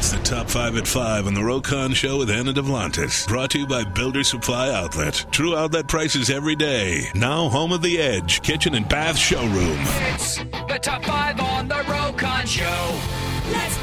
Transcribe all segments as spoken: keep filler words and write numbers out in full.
It's the Top five at five on the Rokon Show with Anna Devlantis. Brought to you by Builder Supply Outlet. True outlet prices every day. Now home of the Edge Kitchen and Bath Showroom. It's the Top five on the Rokon Show. Let's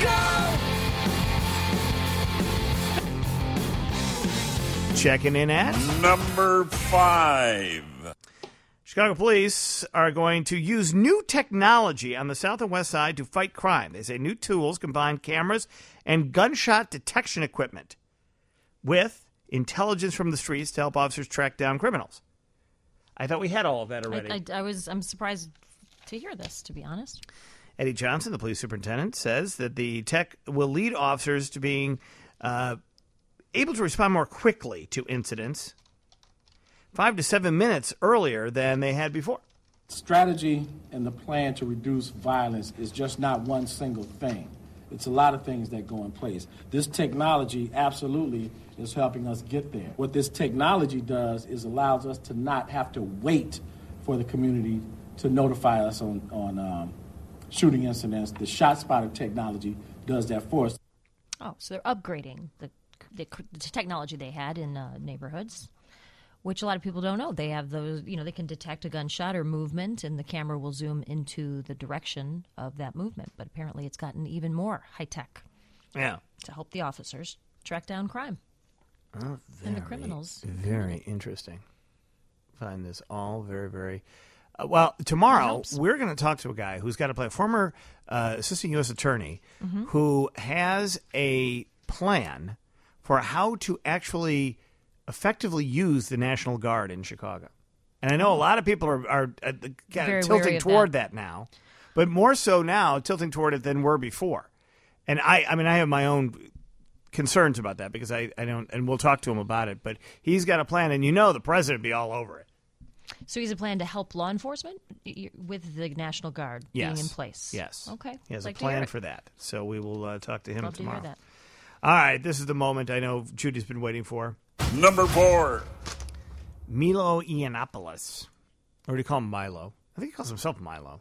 go! Checking in at number five. Chicago police are going to use new technology on the south and west side to fight crime. They say new tools combine cameras and gunshot detection equipment with intelligence from the streets to help officers track down criminals. I thought we had all of that already. I, I, I was. I'm surprised to hear this, to be honest. Eddie Johnson, the police superintendent, says that the tech will lead officers to being uh, able to respond more quickly to incidents, five to seven minutes earlier than they had before. Strategy and the plan to reduce violence is just not one single thing. It's a lot of things that go in place. This technology absolutely is helping us get there. What this technology does is allows us to not have to wait for the community to notify us on, on um, shooting incidents. The ShotSpotter technology does that for us. Oh, so they're upgrading the, the, the technology they had in uh, neighborhoods, which a lot of people don't know. They have those, you know, they can detect a gunshot or movement, and the camera will zoom into the direction of that movement. But apparently it's gotten even more high-tech. Yeah. To help the officers track down crime. Oh, very, and the criminals. Very interesting. Find this all very, very... Uh, well, tomorrow we're going to talk to a guy who's got to play a former uh, assistant U S attorney mm-hmm. who has a plan for how to actually effectively use the National Guard in Chicago. And I know a lot of people are, are uh, kind of tilting toward that. that now, but more so now tilting toward it than were before. And I, I mean, I have my own concerns about that because I, I don't, and we'll talk to him about it, but he's got a plan, and you know the president would be all over it. So he has a plan to help law enforcement with the National Guard yes. being in place? Yes. Okay. He has like a plan for that. So we will uh, talk to him Love tomorrow. To hear that. All right. This is the moment I know Judy's been waiting for. Number four. Milo Yiannopoulos. Or do you call him Milo? I think he calls himself Milo.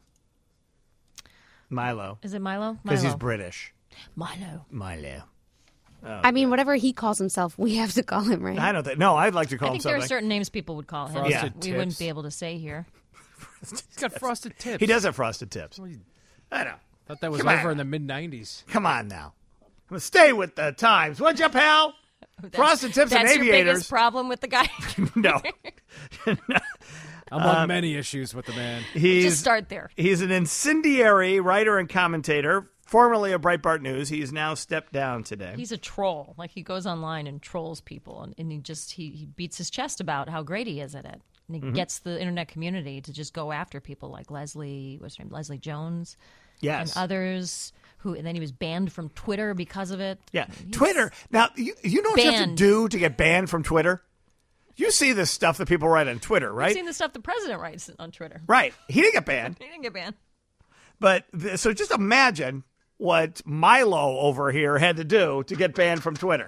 Milo. Is it Milo? Because he's British. Milo. Milo. Oh, I mean, whatever he calls himself, we have to call him, right? I don't think. No, I'd like to call I him think something. there are certain names people would call him. Frosted Yeah. tips. We wouldn't be able to say here. He's got frosted tips. He does have frosted tips. I know. Thought that was Come over on. in the mid nineties. Come on now. Stay with the times. Would you, pal? That's, frosted tips that's and your aviators. biggest problem with the guy? No. Among um, many issues with the man. He's, Just start there. He's an incendiary writer and commentator, formerly of Breitbart News. He's now stepped down today. He's a troll. Like, he goes online and trolls people, and, and he just he, he beats his chest about how great he is at it. And he mm-hmm. gets the internet community to just go after people like Leslie, what's her name, Leslie Jones, yes, and others. Who and then he was banned from Twitter because of it. Yeah, He's Twitter. Now you, you know what banned. you have to do to get banned from Twitter. You see this stuff that people write on Twitter, right? I've seen the stuff the president writes on Twitter. Right. He didn't get banned. He didn't get banned. But so just imagine what Milo over here had to do to get banned from Twitter.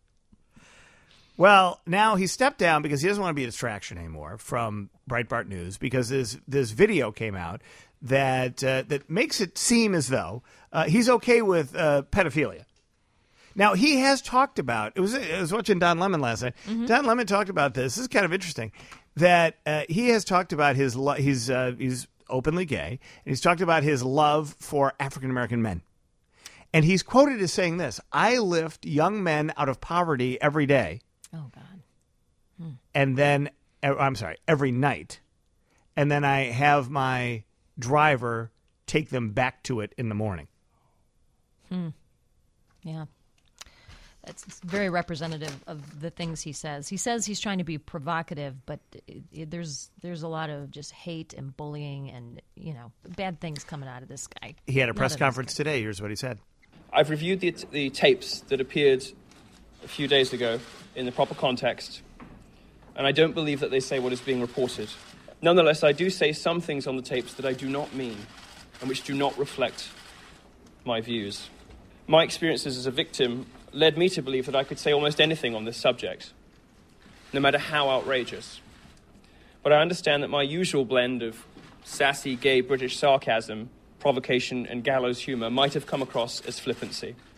Well, now he stepped down because he doesn't want to be a distraction anymore from Breitbart News because this this video came out that uh, that makes it seem as though uh, he's okay with uh, pedophilia. Now, he has talked about, it was, I was watching Don Lemon last night. Mm-hmm. Don Lemon talked about this. This is kind of interesting, that uh, he has talked about his, lo- he's, uh, he's openly gay, and he's talked about his love for African-American men. And he's quoted as saying this, I lift young men out of poverty every day. Oh, God. Hmm. And then, I'm sorry, every night. And then I have my driver take them back to it in the morning. Hmm. Yeah. That's very representative of the things he says. He says he's trying to be provocative, but it, it, there's there's a lot of just hate and bullying and, you know, bad things coming out of this guy. He had a press Not conference today. Here's what he said. I've reviewed the, the tapes that appeared a few days ago in the proper context, and I don't believe that they say what is being reported. Nonetheless, I do say some things on the tapes that I do not mean and which do not reflect my views. My experiences as a victim led me to believe that I could say almost anything on this subject, no matter how outrageous. But I understand that my usual blend of sassy, gay British sarcasm, provocation, and gallows humor might have come across as flippancy.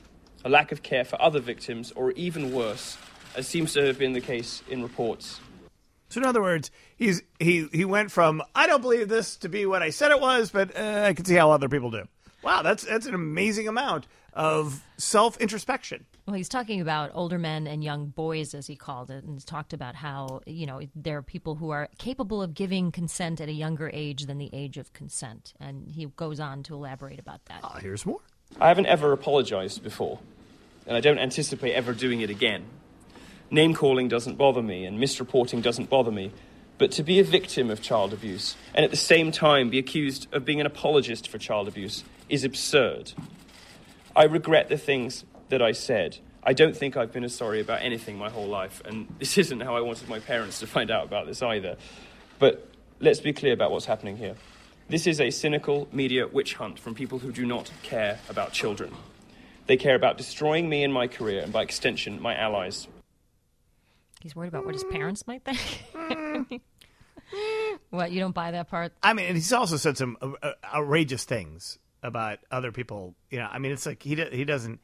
a lack of care for other victims, or even worse, as seems to have been the case in reports. So in other words, he's he he went from I don't believe this to be what I said it was, but uh, I can see how other people do. Wow, that's that's an amazing amount of self-introspection. Well, he's talking about older men and young boys, as he called it, and he's talked about how, you know, there are people who are capable of giving consent at a younger age than the age of consent. And he goes on to elaborate about that. Oh, here's more. I haven't ever apologized before, and I don't anticipate ever doing it again. Name-calling doesn't bother me, and misreporting doesn't bother me. But to be a victim of child abuse, and at the same time be accused of being an apologist for child abuse, is absurd. I regret the things that I said. I don't think I've been as sorry about anything my whole life, and this isn't how I wanted my parents to find out about this either. But let's be clear about what's happening here. This is a cynical media witch hunt from people who do not care about children. They care about destroying me and my career, and by extension, my allies. He's worried about what his parents might think. What, you don't buy that part? I mean, and he's also said some uh, outrageous things about other people. You know, I mean, it's like he do, he doesn't.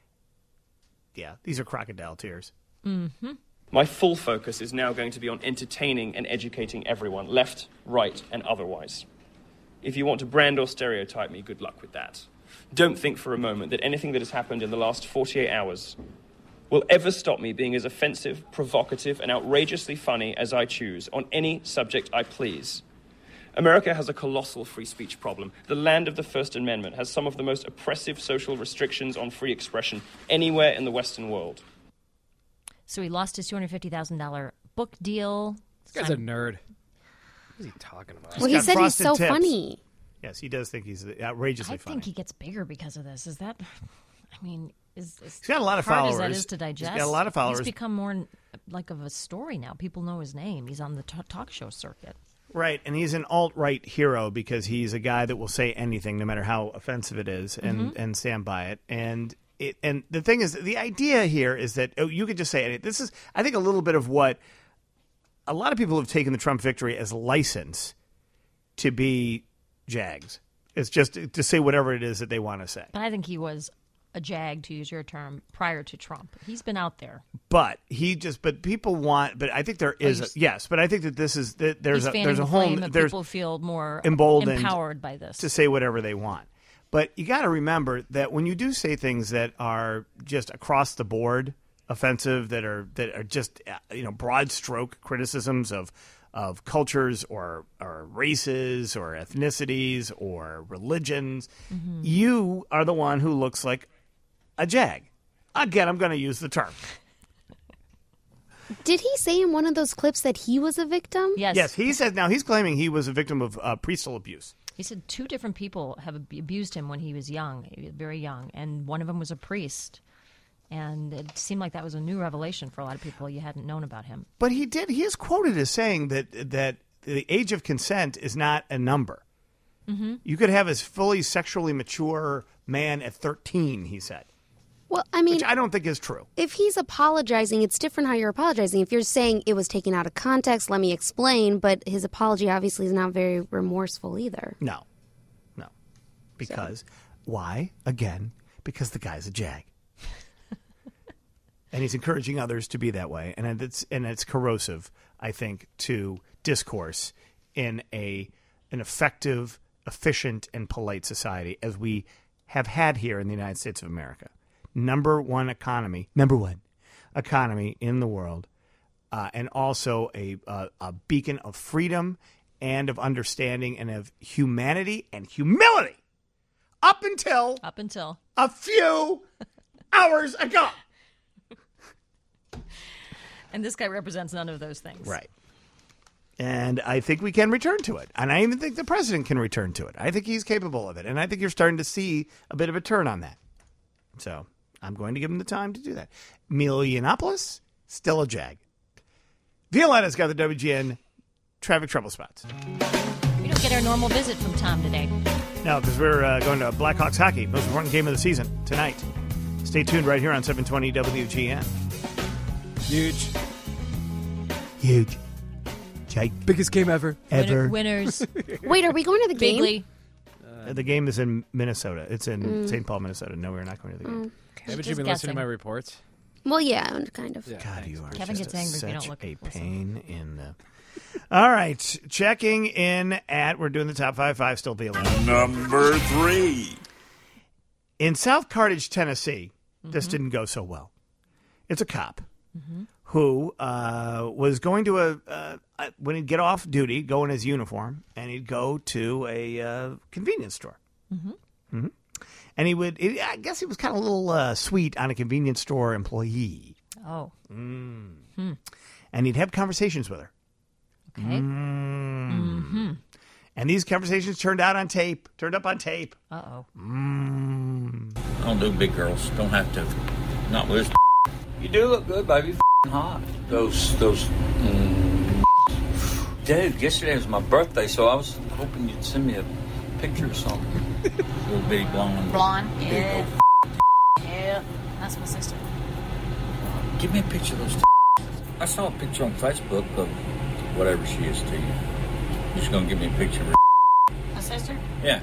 Yeah, these are crocodile tears. Mm-hmm. My full focus is now going to be on entertaining and educating everyone, left, right, and otherwise. If you want to brand or stereotype me, good luck with that. Don't think for a moment that anything that has happened in the last forty-eight hours will ever stop me being as offensive, provocative, and outrageously funny as I choose on any subject I please. America has a colossal free speech problem. The land of the First Amendment has some of the most oppressive social restrictions on free expression anywhere in the Western world. So he lost his two hundred fifty thousand dollars book deal. This guy's a nerd. What is he talking about? Well, he said he's so tips. funny. Yes, he does think he's outrageously I funny. I think he gets bigger because of this. Is that... I mean... Is, is he's got a lot of hard followers. As that is to digest. He's got a lot of followers. He's become more like of a story now. People know his name. He's on the t- talk show circuit. Right, and he's an alt-right hero because he's a guy that will say anything, no matter how offensive it is, and, Mm-hmm. and stand by it. And it, and the thing is, the idea here is that oh, you could just say it. This is, I think, a little bit of what a lot of people have taken the Trump victory as license to be Jags. It's just to say whatever it is that they want to say. But I think he was a jag, to use your term, prior to Trump. He's been out there. But he just, but people want, but I think there is, oh, a, yes, but I think that this is, that there's he's a, there's a the whole, flame and there's people feel more emboldened, empowered by this. To say whatever they want. But you got to remember that when you do say things that are just across the board offensive, that are, that are just, you know, broad stroke criticisms of, of cultures or, or races or ethnicities or religions, mm-hmm. you are the one who looks like a jag. Again, I'm going to use the term. Did he say in one of those clips that he was a victim? Yes. Yes, he said, now he's claiming he was a victim of uh, preschool abuse. He said two different people have ab- abused him when he was young, very young, and one of them was a priest. And it seemed like that was a new revelation for a lot of people. You hadn't known about him. But he did. He is quoted as saying that that the age of consent is not a number. Mm-hmm. You could have a fully sexually mature man at thirteen, he said. Well, I mean, which I don't think is true. If he's apologizing, it's different how you're apologizing. If you're saying it was taken out of context, let me explain. But his apology obviously is not very remorseful either. No, no, because so. Why? Again, because the guy's a jag. And he's encouraging others to be that way, and it's and it's corrosive, I think, to discourse in a an effective, efficient, and polite society as we have had here in the United States of America. Number one economy, number one economy in the world, uh, and also a, a a beacon of freedom and of understanding and of humanity and humility. Up until up until a few hours ago. And this guy represents none of those things. Right. And I think we can return to it. And I even think the president can return to it. I think he's capable of it. And I think you're starting to see a bit of a turn on that. So I'm going to give him the time to do that. Milo Yiannopoulos, still a jag. Violetta's got the W G N traffic trouble spots. We don't get our normal visit from Tom today. No, because we're uh, going to Blackhawks hockey. Most important game of the season tonight. Stay tuned right here on seven twenty W G N. Huge. Huge. Jake. Biggest game ever. Ever. Winner, winners. Wait, are we going to the game? Bigly. Uh, Uh, the game is in Minnesota. It's in mm. Saint Paul, Minnesota. No, we're not going to the game. Mm. Haven't you been guessing. listening to my reports? Well, yeah, kind of. Yeah, God, thanks. You are Kevin just gets angry such if you don't look, a listen. pain in the... All right, checking in at... We're doing the top five, five still feeling. Number three. In South Carthage, Tennessee, mm-hmm. this didn't go so well. It's a cop mm-hmm. who uh, was going to a... Uh, when he'd get off duty, go in his uniform, and he'd go to a uh, convenience store. Mm-hmm. Mm-hmm. And he would... It, I guess he was kind of a little uh, sweet on a convenience store employee. Oh. Mm. Hmm. And he'd have conversations with her. Okay. Mm. Mm-hmm. And these conversations turned out on tape, turned up on tape. Uh-oh. Mm. I don't do big girls. Don't have to. Not with this. You do look good, baby. You hot. Those, those. Mm, dude, yesterday was my birthday, so I was hoping you'd send me a picture or something. Little bitty blonde. Blonde? Yeah. Yeah. That's my sister. Give me a picture of those. I saw a picture on Facebook of whatever she is to you. You're just going to give me a picture of her. My sister? Yeah.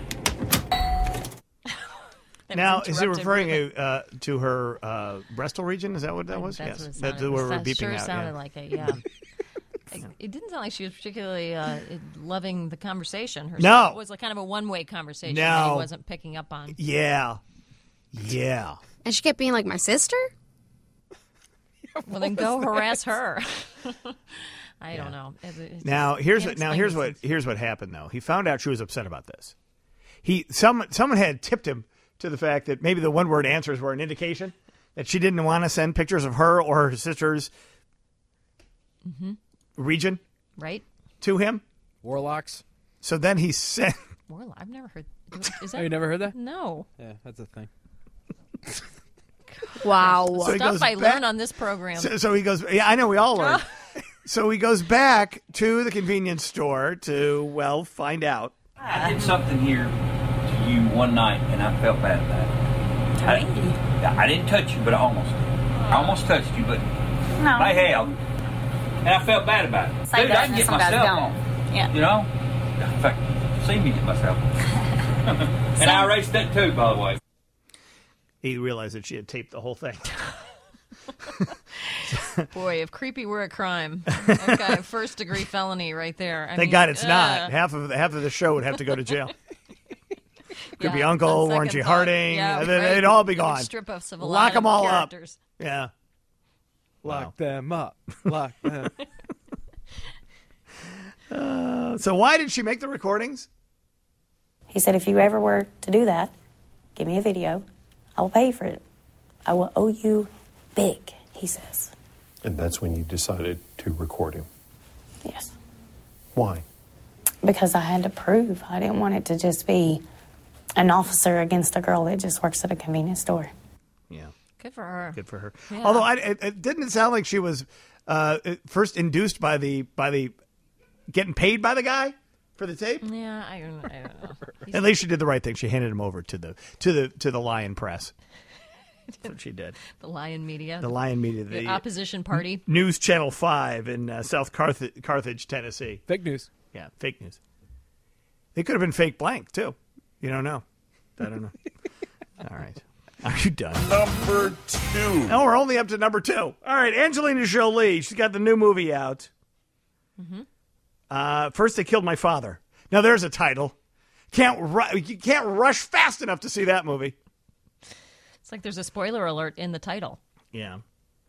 Now, is it referring to, uh, to her uh, breastal region? Is that what that was? That's yes. What it That's what we're that beeping sure out. sounded yeah. like it, yeah. it, it didn't sound like she was particularly uh, loving the conversation herself. No. It was like kind of a one-way conversation no. that he wasn't picking up on. Yeah. Yeah. And she kept being like, my sister? Well, then go harass her. I yeah. don't know. It, it's now here's what, now here's what here's what happened though. He found out she was upset about this. He someone someone had tipped him to the fact that maybe the one word answers were an indication that she didn't want to send pictures of her or her sister's mm-hmm. region right to him. Warlocks. So then he sent. Warlock. I've never heard. Is that? Oh, you never heard that? No. Yeah, that's a thing. Wow. So Stuff I back, learn on this program. So, so he goes, yeah, I know we all learn. So he goes back to the convenience store to, well, find out. I did something here to you one night, and I felt bad about it. I, I didn't touch you, but I almost did. I almost touched you, but no. I have. And I felt bad about it. Same Dude, I can get myself on. Yeah. You know? In fact, see me get myself on. And I erased that too, by the way. He realized that she had taped the whole thing. Boy, if creepy were a crime, okay, first degree felony right there. I Thank mean, God it's uh, not. Half of the, half of the show would have to go to jail. Creepy yeah, uncle, Warren G. Harding, yeah, they'd, right. they'd all be gone. Strip us of a Lock lot them of all characters. up. Yeah. Lock wow. them up. Lock them. uh, so why did she make the recordings? He said, if you ever were to do that, give me a video. I will pay for it. I will owe you big, he says. And that's when you decided to record him? Yes. Why? Because I had to prove. I didn't want it to just be an officer against a girl that just works at a convenience store. Yeah. Good for her. Good for her. Yeah. Although I, it, it didn't sound like she was uh, first induced by the by the getting paid by the guy for the tape. Yeah, I, I don't know. At least she did the right thing. She handed him over to the to the to the Lion Press. That's what she did. The Lion Media. The Lion Media. The, the opposition party. News Channel five in uh, South Carthage, Carthage, Tennessee. Fake news. Yeah, fake news. It could have been fake blank, too. You don't know. I don't know. All right. Are you done? Number two. No, we're only up to number two. All right, Angelina Jolie. She's got the new movie out. Mm-hmm. Uh, First They Killed My Father. Now, there's a title. Can't ru- You can't rush fast enough to see that movie. It's like there's a spoiler alert in the title. Yeah.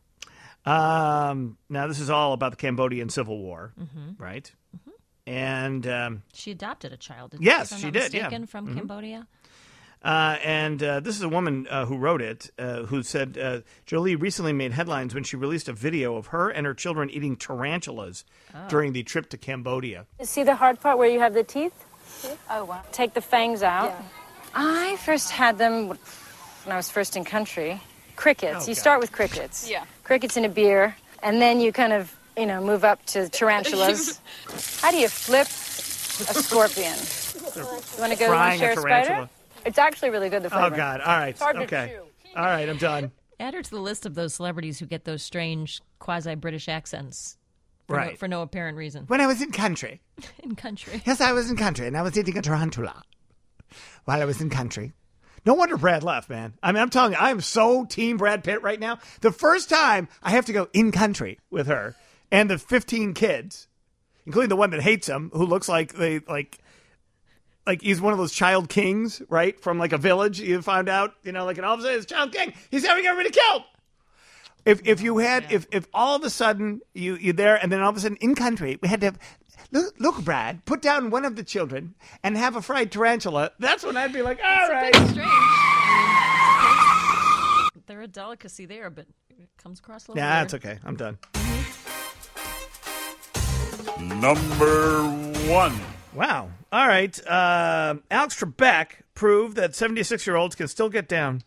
Um, now, this is all about the Cambodian Civil War, mm-hmm. right? Mm-hmm. And um, she adopted a child. Didn't yes, she, she not did. Mistaken, yeah, from mm-hmm. Cambodia. Uh, and uh, this is a woman uh, who wrote it, uh, who said uh, Jolie recently made headlines when she released a video of her and her children eating tarantulas oh. during the trip to Cambodia. See the hard part where you have the teeth? Oh, wow. Take the fangs out. Yeah. I first had them when I was first in country. Crickets. Oh, you God. start with crickets. Yeah. Crickets in a beer, and then you kind of, you know, move up to tarantulas. How do you flip a scorpion? You want to go Frying share a a tarantula. spider? It's actually really good, the flavor. Oh, God. All right. It's hard to Okay. chew. All right. I'm done. Add her to the list of those celebrities who get those strange quasi-British accents for, Right. no, for no apparent reason. When I was in country. In country. Yes, I was in country, and I was eating a tarantula. while I was in country. No wonder Brad left, man. I mean, I'm telling you, I'm so team Brad Pitt right now. The first time I have to go in country with her and the fifteen kids, including the one that hates him, who looks like they like, like he's one of those child kings, right? From like a village. You find out, you know, like, and all of a sudden it's Child King. He's having everybody killed. If if you had, if if all of a sudden you you're there, and then all of a sudden in country we had to have, look, look, Brad, put down one of the children and have a fried tarantula. That's when I'd be like, all it's right. A bit strange. I mean, they're a delicacy there, but it comes across a little. Yeah, weird. it's okay. I'm done. Number one. Wow. All right. Uh, Alex Trebek proved that seventy-six-year-olds can still get down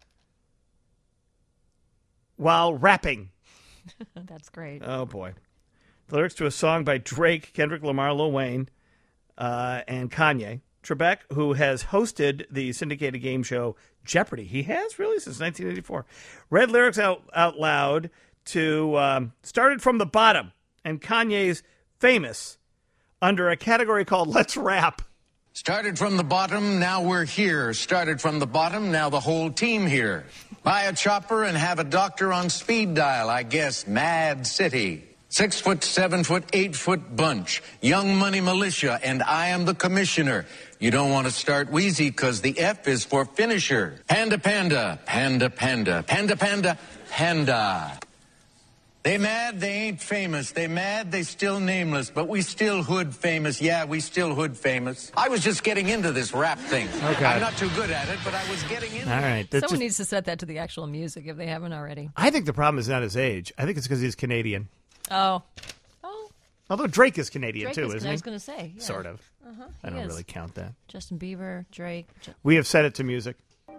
while rapping. That's great. Oh, boy. The lyrics to a song by Drake, Kendrick Lamar, Lil Wayne, uh, and Kanye. Trebek, who has hosted the syndicated game show Jeopardy. He has, really, since nineteen eighty-four. Read lyrics out, out loud to um, Started From the Bottom and Kanye's Famous under a category called Let's Rap. Started from the bottom, now we're here. Started from the bottom, now the whole team here. Buy a chopper and have a doctor on speed dial, I guess. Mad City. Six foot, seven foot, eight foot bunch. Young Money Militia, and I am the commissioner. You don't want to start wheezy because the F is for finisher. Panda, panda, panda, panda, panda, panda, panda. They mad, they ain't famous. They mad, they still nameless. But we still hood famous. Yeah, we still hood famous. I was just getting into this rap thing. Okay. I'm not too good at it, but I was getting into All right. it. That's Someone just- needs to set that to the actual music if they haven't already. I think the problem is not his age. I think it's because he's Canadian. Oh. Although Drake is Canadian, Drake too, is- isn't I he? was gonna say, yeah. Sort of. Uh-huh, I he don't is. really count that. Justin Bieber, Drake. Ju- We have set it to music.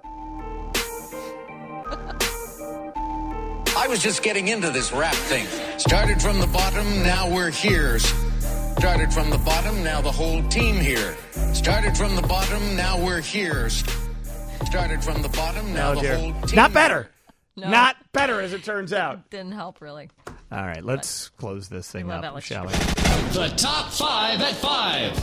I was just getting into this rap thing. Started from the bottom, now we're here. Started from the bottom, now the whole team here. Started from the bottom, now we're here. Started from the bottom, now Oh, the dear. whole team. Not better. No. Not better, as it turns out. Didn't help, really. All right, let's close this thing love up, Alex shall we? The top five at five.